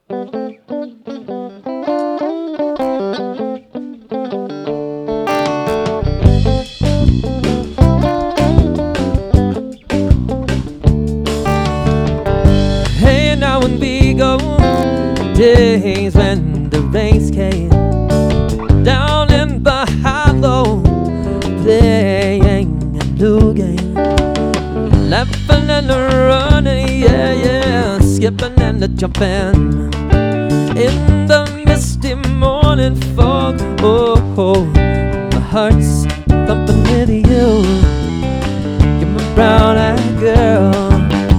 Hey, now when we go, days when the rains came down in the hollow, playing a new game, laughing and running, yeah, yeah, skipping and jumping in the misty morning fog. Oh, oh, my heart's thumping with you. You're my brown-eyed girl.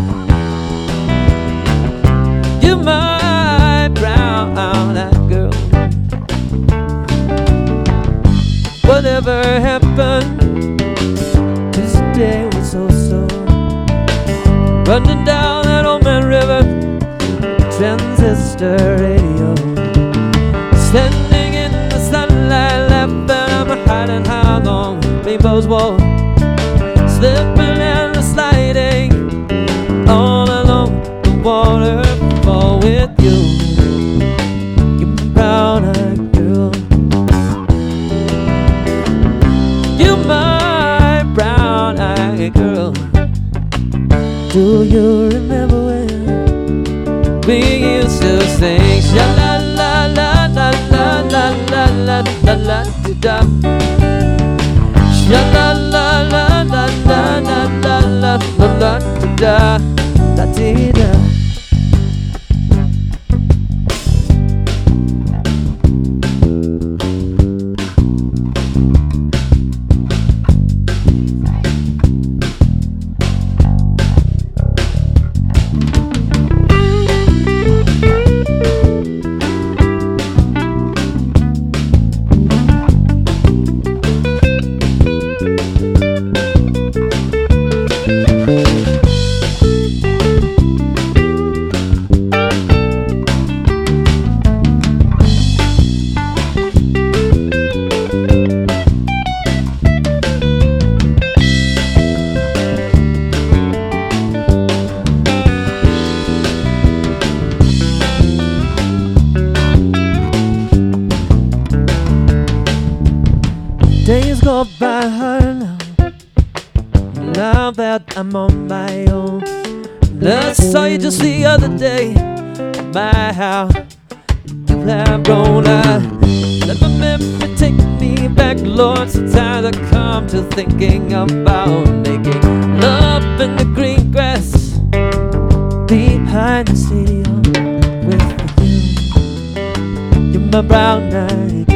You're my brown-eyed girl. Whatever happened, this day was so running down that old man river, transistor radio, standing in the sunlight, laughing. I'm hiding high on rainbow's wall, slipping and sliding all along the waterfall with you. You're my brown-eyed girl. You're my brown-eyed girl. Do you remember when we used to sing sha la la la la la la la la la la da, sha la la la la la la la la la da da dee da. Days go by hard now that I'm on my own. I saw you just the other day. My, how you have grown. Let my memory take me back, Lord. Sometimes I come to thinking about making love in the green grass behind the stadium with you. You're my brown-eyed girl.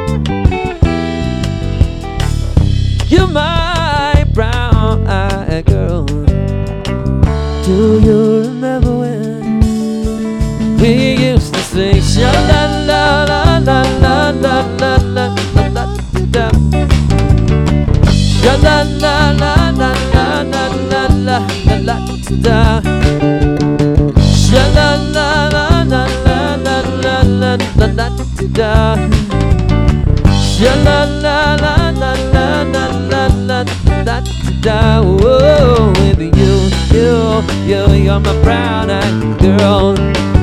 You're my brown-eyed girl. Do you remember when we used to sing sha la la la la la la la la la la da, sha la la la la la la la la la la da, sha la la la la la la la la la la da, sha la la la la la la la la la da. Whoa, with you're my brown-eyed girl.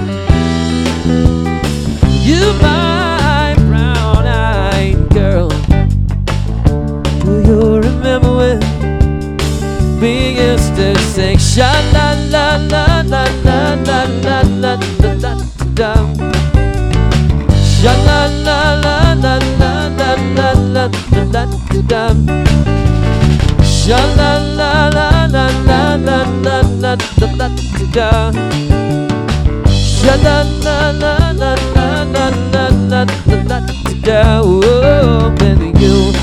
You're my brown-eyed girl. Do you remember when we used to sing sha la la la la la la la la la la da, sha la la la la la la la la la da, sha la la la la la la la la la da, sha la la la la la la la la la da. Oh, baby,